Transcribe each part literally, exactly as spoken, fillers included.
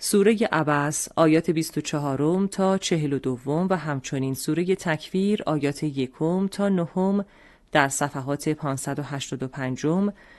سوره عبس آیات بیست و چهار تا چهل و دو و همچنین سوره تکویر آیات یکم تا نهم در صفحات پانصد و هشتاد و پنج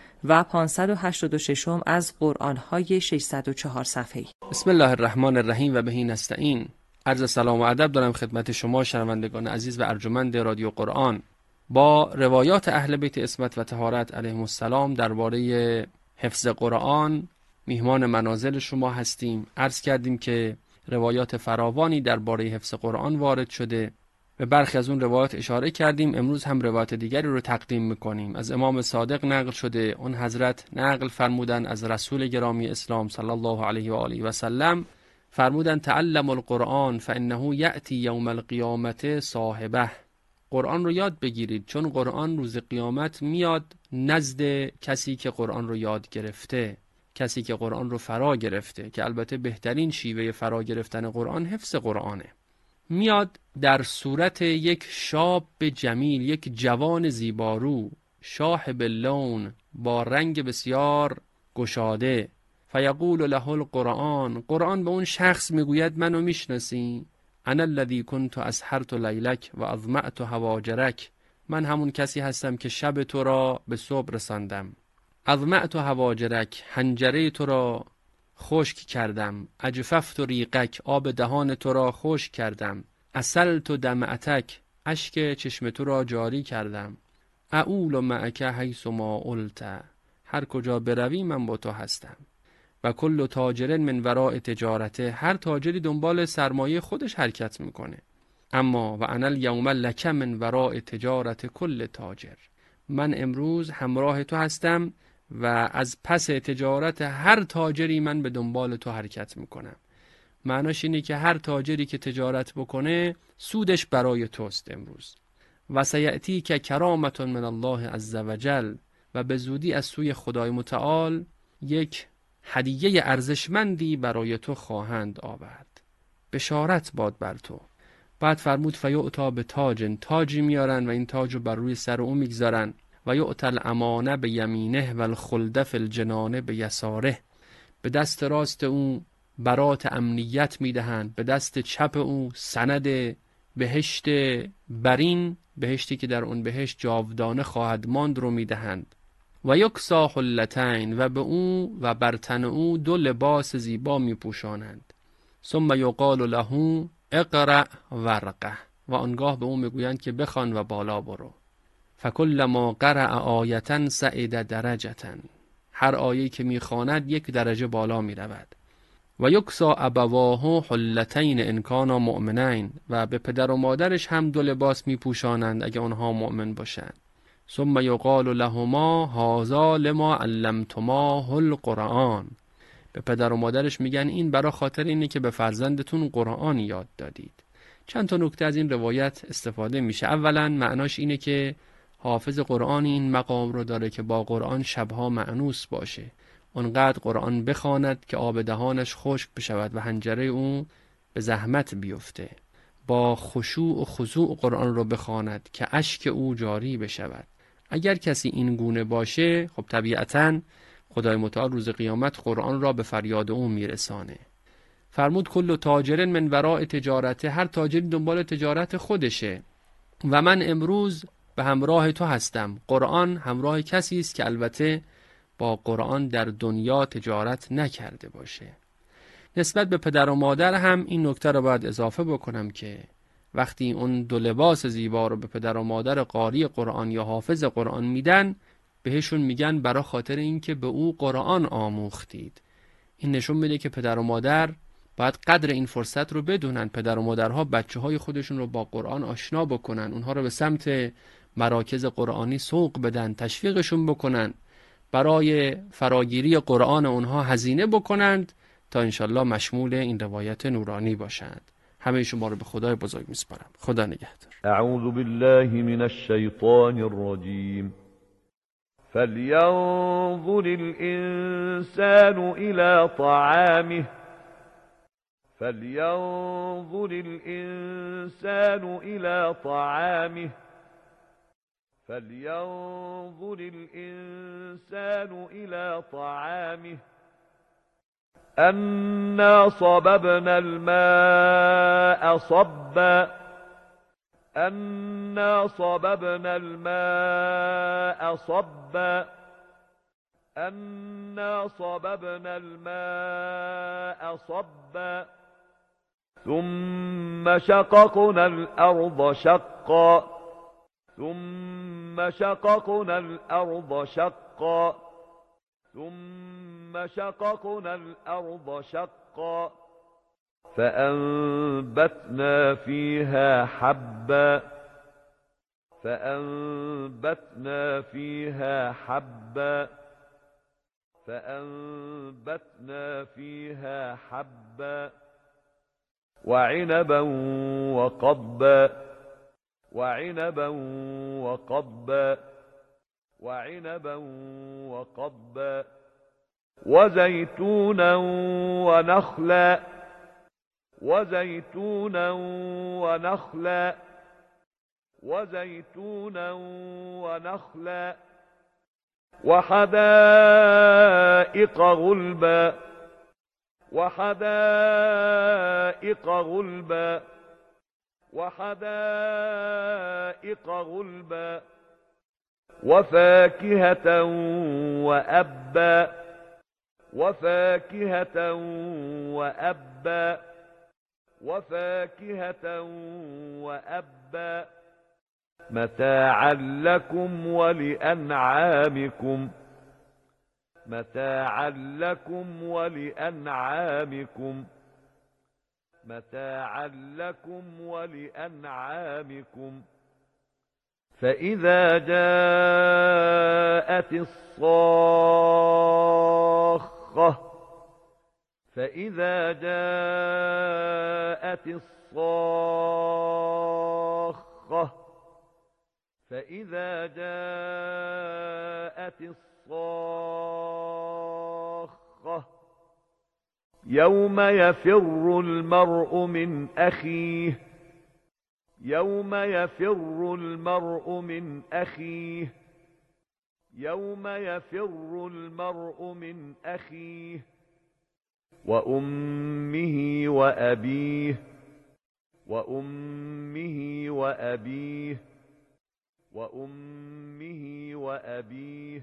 و پانصد و هشتاد و شش از قرآن‌های ششصد و چهار صفحه‌ای. بسم الله الرحمن الرحیم و بهی نستعین. عرض سلام و ادب دارم خدمت شما شنوندگان عزیز و ارجمند رادیو قرآن. با روایات اهل بیت عصمت و طهارت علیهم السلام درباره حفظ قرآن میهمان منازل شما هستیم. عرض کردیم که روایات فراوانی درباره حفظ قرآن وارد شده. به برخی از اون روایات اشاره کردیم. امروز هم روایت دیگری رو تقدیم میکنیم. از امام صادق نقل شده، اون حضرت نقل فرمودن از رسول گرامی اسلام صلی الله علیه و آله و سلم، فرمودن تعلم القرآن فانه یأتی یوم القیامت صاحبه. قرآن رو یاد بگیرید چون قرآن روز قیامت میاد نزد کسی که قرآن رو یاد گرفته، کسی که قرآن رو فرا گرفته، که البته بهترین شیوه فرا گرفتن قرآن حفظ قرآنه. میاد در صورت یک شاب جمیل، یک جوان زیبارو، شاحب اللون، با رنگ بسیار گشاده. فیقول له القرآن، قرآن به اون شخص میگوید منو میشناسی؟ انا الذی کنت اسحرت لیلک و اظمأت هواجرک، من همون کسی هستم که شب تو را به صبح رساندم. اظمأت هواجرک، حنجره تو را خشک کردم. اجففت ریقک، آب دهان تو را خشک کردم. اسلت دمعتک، اشک چشم تو را جاری کردم. اعول معک حیث ما قلت، هر کجا بروی من با تو هستم. و کل تاجر من وراء تجارته، هر تاجری دنبال سرمایه خودش حرکت میکنه. اما و انا الیوم لک من وراء تجارت کل تاجر، من امروز همراه تو هستم و از پس تجارت هر تاجری من به دنبال تو حرکت میکنم. معناش اینه که هر تاجری که تجارت بکنه سودش برای توست امروز. و سیأتی که کرامت من الله عز وجل، و به زودی از سوی خدای متعال یک هدیه ارزشمندی برای تو خواهند آورد. بشارت باد بر تو. بعد فرمود فیؤتا به تاج، تاجی میارن و این تاج رو بر روی سر او میگذارن. و یؤتی الامانه به یمینه و الخلد فی الجنان به یساره، به دست راست او برات امنیت میدهند، به دست چپ او سند بهشت برین، بهشتی که در اون بهشت جاودانه خواهد ماند رو میدهند. و یکسا حلتین، و به او و بر تن او دو لباس زیبا میپوشانند. ثم یقال له اقرأ ورقه، و آنگاه به او میگویند که بخوان و بالا برو. فکلما قرأ آیة صعد درجة، هر آیه‌ای که میخواند یک درجه بالا میرود. و یکسا ابواه حلتین ان کانا مؤمنین، و به پدر و مادرش هم دو لباس میپوشانند اگه آنها مؤمن باشند. ثم یقال لهما هذا لما علمتماه القرآن، به پدر و مادرش میگن این برای خاطر اینه که به فرزندتون قرآن یاد دادید. چند تا نکته از این روایت استفاده میشه. اولا معناش اینه که حافظ قرآن این مقام رو داره که با قرآن شبها مأنوس باشه، اونقدر قرآن بخواند که آب دهانش خشک بشود و حنجره او به زحمت بیفته، با خشوع و خضوع قرآن رو بخواند که اشک او جاری بشود. اگر کسی این گونه باشه، خب طبیعتاً خدای متعال روز قیامت قرآن را به فریاد او میرسانه. فرمود کل تاجر من وراء تجارته، هر تاجری دنبال تجارت خودشه. و من امروز به همراه تو هستم. قرآن همراه کسی است که البته با قرآن در دنیا تجارت نکرده باشه. نسبت به پدر و مادر هم این نکته رو باید اضافه بکنم که وقتی اون دو لباس زیبا رو به پدر و مادر قاری قرآن یا حافظ قرآن میدن، بهشون میگن برای خاطر اینکه به او قرآن آموختید. این نشون میده که پدر و مادر باید قدر این فرصت رو بدونن. پدر و مادرها بچه های خودشون رو با قرآن آشنا بکنن، اونها رو به سمت مراکز قرآنی سوق بدن، تشویقشون بکنن، برای فراگیری قرآن اونها هزینه بکنند تا انشالله مشمول این روایت نورانی باشند. همه شما رو به خدای بزرگ میسپارم. خدا نگهدار. اعوذ بالله من الشیطان الرجیم. فلينظر الإنسان إلى طعامه فلينظر الإنسان إلى طعامه فلينظر الإنسان إلى طعامه أنا صببنا الماء صبا أنا صببنا الماء صبا أنا صببنا الماء صبا ثم شققنا الأرض شقا ثم شققنا الأرض شقا ثم شققنا الأرض شقا فأنبتنا فيها حبا فأنبتنا فيها حبا فأنبتنا فيها حبا وعنبا وقضبا وعنبا وقضبا وعنبا وقضبا وزيتونا ونخلا وزيتونا ونخلا وزيتونا ونخلا وحدائق غلبا وحدائق غلبا وحدائق غلبا وفاكهة وأبا وفاكهة وأبا وفاكهة وأبا متاعا لكم ولأنعامكم متاعا لكم ولأنعامكم متاعا لكم ولأنعامكم فإذا جاءت الصاخة فإذا جاءت الصاخة فإذا جاءت الصاخة يوم يفر المرء من أخيه يوم يفر المرء من أخيه يوم يفر المرء من أخيه وأمه وأبيه وأمه وأبيه وأمه وأبيه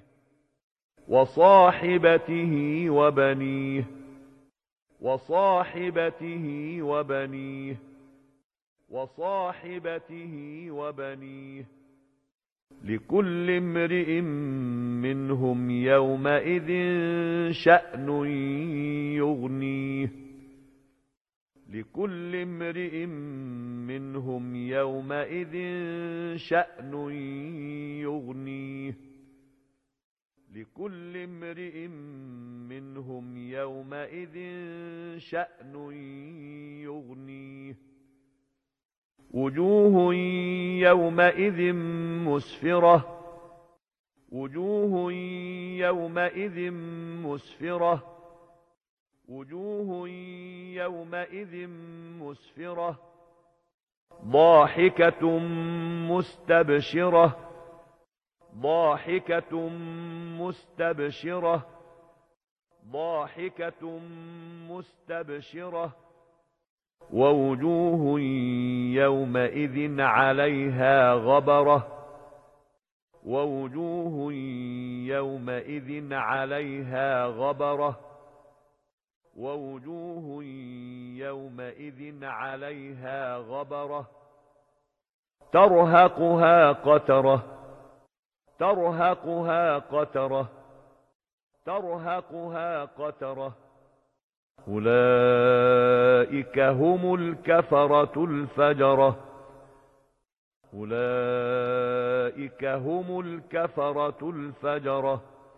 وصاحبته وبنيه وصاحبته وبنيه وصاحبته وبنيه لكل امرئ منهم يومئذ شأن يغنيه لكل امرئ منهم يومئذ شأن يغنيه لكل امرئ منهم يومئذ شأن يغنيه وجوه يومئذ مسفرة وجوه يومئذ مسفرة وجوه يومئذ مسفرة ضاحكة مستبشرة ضاحكة مستبشرة ضاحكة مستبشرة ووجوه يومئذ عليها غبرة ووجوه يومئذ عليها غبرة ووجوه يومئذ عليها غبرة ترهقها قترة ترهقها قترة ترهقها قترة أولئك هم الكفرة الفجرة أولئك هم الكفرة الفجرة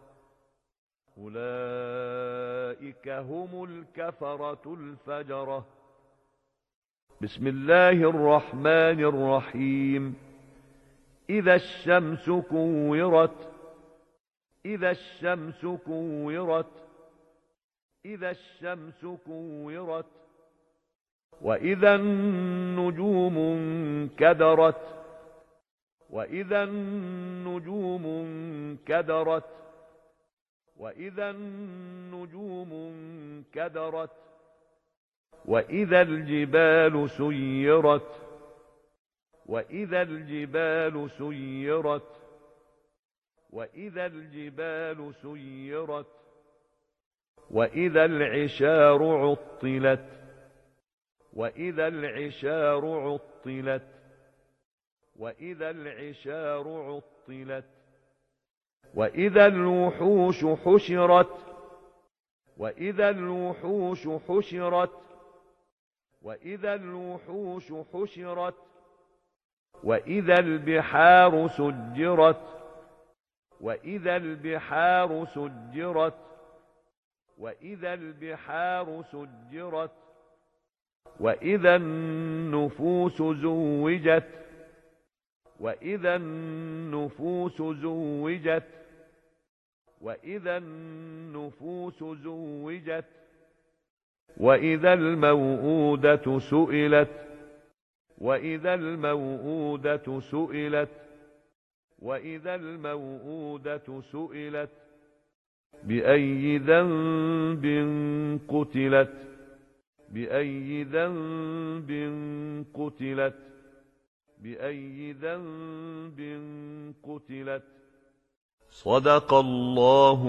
أولئك هم الكفرة الفجرة بسم الله الرحمن الرحيم إذا الشمس كورت إذا الشمس كورت إذا الشمس كورت وإذا النجوم انكدرت وإذا النجوم انكدرت وإذا النجوم انكدرت وإذا الجبال سيرت وإذا الجبال سيرت وإذا الجبال سيرت وإذا العشار عطلت وإذا العشار عطلت وإذا العشار عطلت وإذا الوحوش حشرت وإذا الوحوش حشرت وإذا الوحوش حشرت وإذا البحار سجرت وإذا البحار سجرت وإذا البحار سجرت وإذا النفوس زوجت وإذا النفوس زوجت وإذا النفوس زوجت وإذا الموءودة سئلت وإذا الموءودة سئلت وإذا الموءودة سئلت بأي ذنب قتلت بأي ذنب قتلت بأي ذنب قتلت صدق الله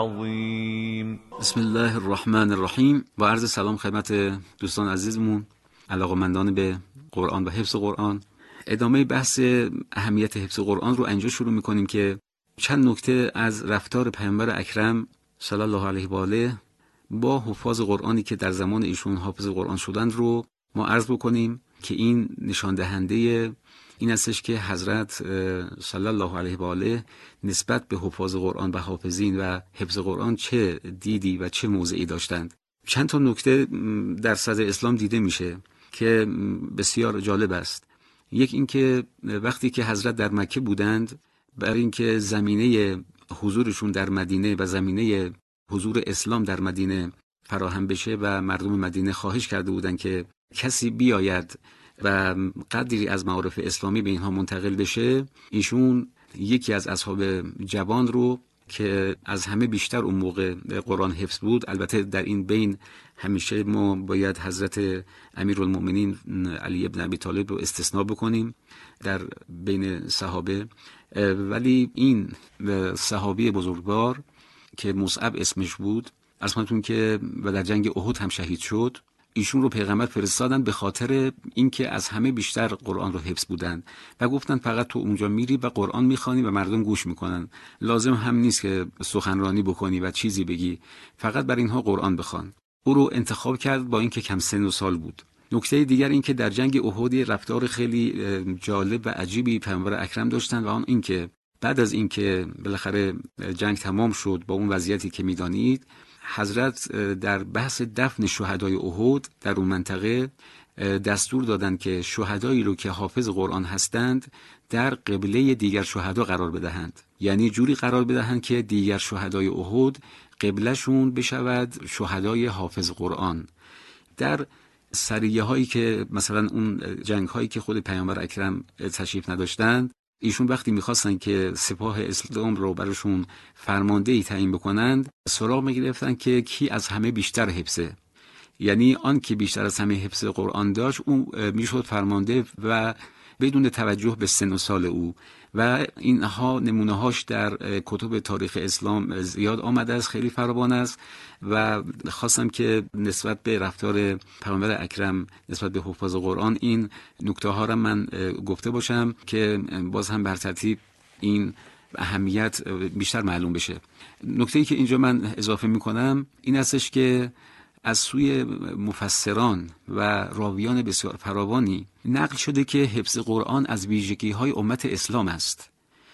العظیم. بسم الله الرحمن الرحیم. با عرض سلام خدمت دوستان عزیزمون علاقه‌مندان به قرآن و حفظ قرآن. ادامه بحث اهمیت حفظ قرآن رو اینجا شروع می‌کنیم که چند نکته از رفتار پیامبر اکرم صلی الله علیه و آله با حفاظ قرآنی که در زمان ایشون حافظ قرآن شدند رو ما عرض بکنیم که این نشان دهنده این استش که حضرت صلی الله علیه و آله نسبت به حفاظ قرآن و حافظین و حفظ قرآن چه دیدی و چه موضعی داشتند. چند تا نکته در صدر اسلام دیده میشه که بسیار جالب است. یک این که وقتی که حضرت در مکه بودند، برای اینکه زمینه حضورشون در مدینه و زمینه حضور اسلام در مدینه فراهم بشه و مردم مدینه خواهش کرده بودند که کسی بیاید و قدری از معارف اسلامی به اینها منتقل بشه، ایشون یکی از اصحاب جوان رو که از همه بیشتر اون موقع قرآن حفظ بود، البته در این بین همیشه ما باید حضرت امیرالمؤمنین علی ابن ابی طالب رو استثناء بکنیم در بین صحابه، ولی این صحابی بزرگوار که مصعب اسمش بود، عرض کنم که و در جنگ احد هم شهید شد، ایشون رو پیغمبر فرستادن به خاطر اینکه از همه بیشتر قرآن رو حفظ بودن و گفتن فقط تو اونجا میری و قرآن میخوانی و مردم گوش میکنن، لازم هم نیست که سخنرانی بکنی و چیزی بگی، فقط بر اینها قرآن بخوان. او رو انتخاب کرد با اینکه کم سن و سال بود. نکته دیگر این که در جنگ احد رفتار خیلی جالب و عجیبی پیامبر اکرم داشتن و آن اینکه بعد از اینکه بالاخره جنگ تمام شد با اون وضعیتی که میدانید، حضرت در بحث دفن شهدای احد در اون منطقه دستور دادند که شهدایی رو که حافظ قرآن هستند در قبله دیگر شهدا قرار بدهند، یعنی جوری قرار بدهند که دیگر شهدای احد قبلشون بشود شهدای حافظ قرآن. در سریه هایی که مثلا اون جنگ هایی که خود پیامبر اکرم تشریف نداشتند، ایشون وقتی میخواستن که سپاه اسلام رو براشون فرماندهی تعیین بکنند، سراغ میگرفتن که کی از همه بیشتر حفظه، یعنی آن که بیشتر از همه حفظ قرآن داشت اون میشد فرمانده و بدون توجه به سن و سال او. و اینها نمونه هاش در کتب تاریخ اسلام زیاد آمده است، خیلی فراوان است و خواستم که نسبت به رفتار پیامبر اکرم نسبت به حفاظ قرآن این نکته ها را من گفته باشم که باز هم بر ترتیب این اهمیت بیشتر معلوم بشه. نکته‌ای که اینجا من اضافه میکنم این استش که از سوی مفسران و راویان بسیار فراوانی نقل شده که حفظ قرآن از ویژگی‌های امت اسلام است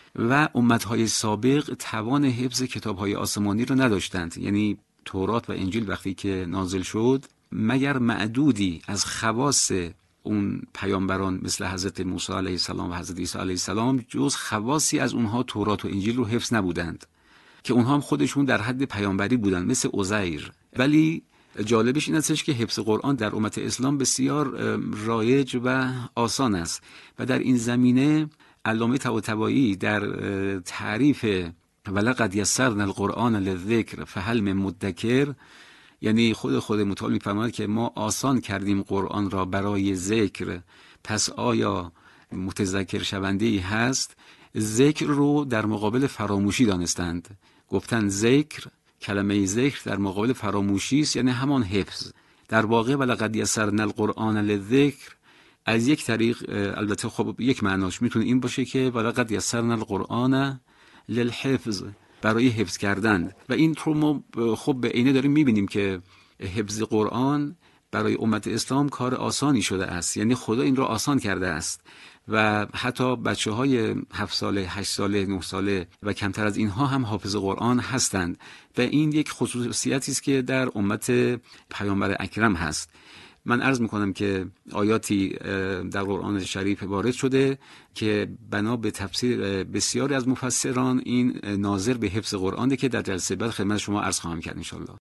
و امت‌های سابق توان حفظ کتاب‌های آسمانی را نداشتند، یعنی تورات و انجیل وقتی که نازل شد مگر معدودی از خواص اون پیامبران مثل حضرت موسی علیه السلام و حضرت عیسی علیه السلام جز خواصی از اونها تورات و انجیل رو حفظ نبودند که اونها هم خودشون در حد پیامبری بودند مثل عزیر. ولی جالبش این استش که حفظ قرآن در امت اسلام بسیار رایج و آسان است و در این زمینه علامه طباطبایی در تعریف ولقد یسرنا القرآن للذکر فهل من مدکر، یعنی خود خود متعال می‌فرماید که ما آسان کردیم قرآن را برای ذکر، پس آیا متذکر شونده ای هست؟ ذکر رو در مقابل فراموشی دانستند، گفتن ذکر، کلمه ذکر در مقابل فراموشی است، یعنی همان حفظ. در واقع ولقد یسرنا القرآن للذکر از یک طریق، البته خب یک معناش میتونه این باشه که ولقد یسرنا القرآن للحفظ، برای حفظ کردن. و این رو ما خب به عینه داریم میبینیم که حفظ قرآن برای امت اسلام کار آسانی شده است، یعنی خدا این را آسان کرده است و حتی بچه های هفت ساله، هشت ساله، نه ساله و کمتر از اینها هم حافظ قرآن هستند و این یک خصوصیتی است که در امت پیامبر اکرم هست. من عرض میکنم که آیاتی در قرآن شریف وارد شده که بنا به تفسیر بسیاری از مفسران این ناظر به حفظ قرآنه که در جلسه بعد خدمت شما عرض خواهم کرد ان شاء الله.